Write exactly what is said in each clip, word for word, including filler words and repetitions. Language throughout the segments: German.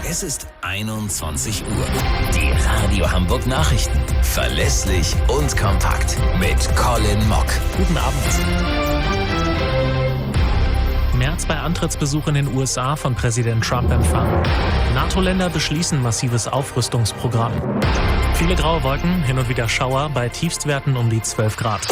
Es ist einundzwanzig Uhr. Die Radio Hamburg Nachrichten. Verlässlich und kompakt. Mit Colin Mock. Guten Abend. Merz bei Antrittsbesuch in den U S A von Präsident Trump empfangen. NATO-Länder beschließen massives Aufrüstungsprogramm. Viele graue Wolken, hin und wieder Schauer bei Tiefstwerten um die zwölf Grad.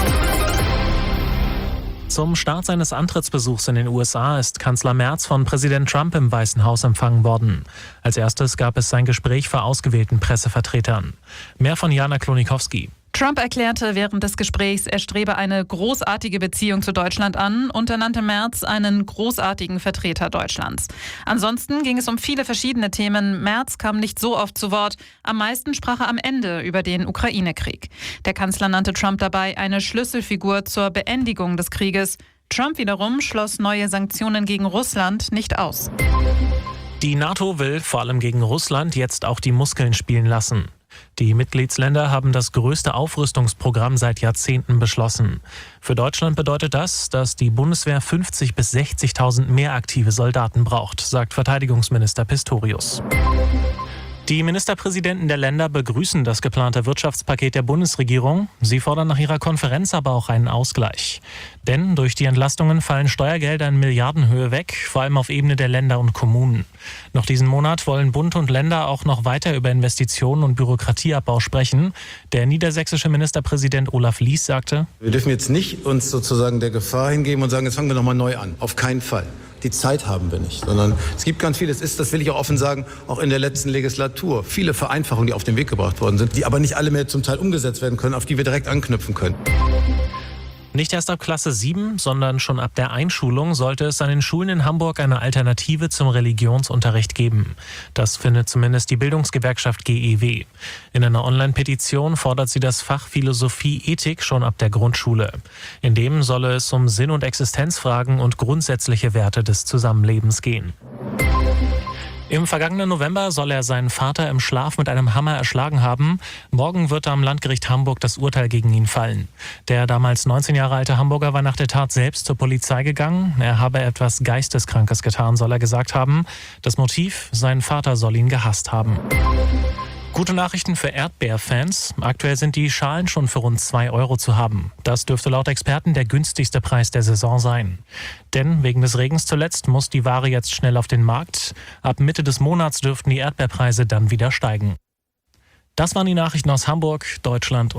Zum Start seines Antrittsbesuchs in den U S A ist Kanzler Merz von Präsident Trump im Weißen Haus empfangen worden. Als erstes gab es sein Gespräch vor ausgewählten Pressevertretern. Mehr von Jana Klonikowski. Trump erklärte während des Gesprächs, er strebe eine großartige Beziehung zu Deutschland an und ernannte Merz einen großartigen Vertreter Deutschlands. Ansonsten ging es um viele verschiedene Themen. Merz kam nicht so oft zu Wort. Am meisten sprach er am Ende über den Ukraine-Krieg. Der Kanzler nannte Trump dabei eine Schlüsselfigur zur Beendigung des Krieges. Trump wiederum schloss neue Sanktionen gegen Russland nicht aus. Die NATO will vor allem gegen Russland jetzt auch die Muskeln spielen lassen. Die Mitgliedsländer haben das größte Aufrüstungsprogramm seit Jahrzehnten beschlossen. Für Deutschland bedeutet das, dass die Bundeswehr fünfzigtausend bis sechzigtausend mehr aktive Soldaten braucht, sagt Verteidigungsminister Pistorius. Die Ministerpräsidenten der Länder begrüßen das geplante Wirtschaftspaket der Bundesregierung. Sie fordern nach ihrer Konferenz aber auch einen Ausgleich. Denn durch die Entlastungen fallen Steuergelder in Milliardenhöhe weg, vor allem auf Ebene der Länder und Kommunen. Noch diesen Monat wollen Bund und Länder auch noch weiter über Investitionen und Bürokratieabbau sprechen. Der niedersächsische Ministerpräsident Olaf Lies sagte: Wir dürfen jetzt nicht uns sozusagen der Gefahr hingeben und sagen, jetzt fangen wir nochmal neu an. Auf keinen Fall. Die Zeit haben wir nicht, sondern es gibt ganz viel, es ist, das will ich auch offen sagen, auch in der letzten Legislatur, viele Vereinfachungen, die auf den Weg gebracht worden sind, die aber nicht alle mehr zum Teil umgesetzt werden können, auf die wir direkt anknüpfen können. Nicht erst ab Klasse sieben, sondern schon ab der Einschulung sollte es an den Schulen in Hamburg eine Alternative zum Religionsunterricht geben. Das findet zumindest die Bildungsgewerkschaft G E W. In einer Online-Petition fordert sie das Fach Philosophie-Ethik schon ab der Grundschule. In dem solle es um Sinn- und Existenzfragen und grundsätzliche Werte des Zusammenlebens gehen. Im vergangenen November soll er seinen Vater im Schlaf mit einem Hammer erschlagen haben. Morgen wird am Landgericht Hamburg das Urteil gegen ihn fallen. Der damals neunzehn Jahre alte Hamburger war nach der Tat selbst zur Polizei gegangen. Er habe etwas Geisteskrankes getan, soll er gesagt haben. Das Motiv: sein Vater soll ihn gehasst haben. Gute Nachrichten für Erdbeerfans. Aktuell sind die Schalen schon für rund zwei Euro zu haben. Das dürfte laut Experten der günstigste Preis der Saison sein. Denn wegen des Regens zuletzt muss die Ware jetzt schnell auf den Markt. Ab Mitte des Monats dürften die Erdbeerpreise dann wieder steigen. Das waren die Nachrichten aus Hamburg, Deutschland und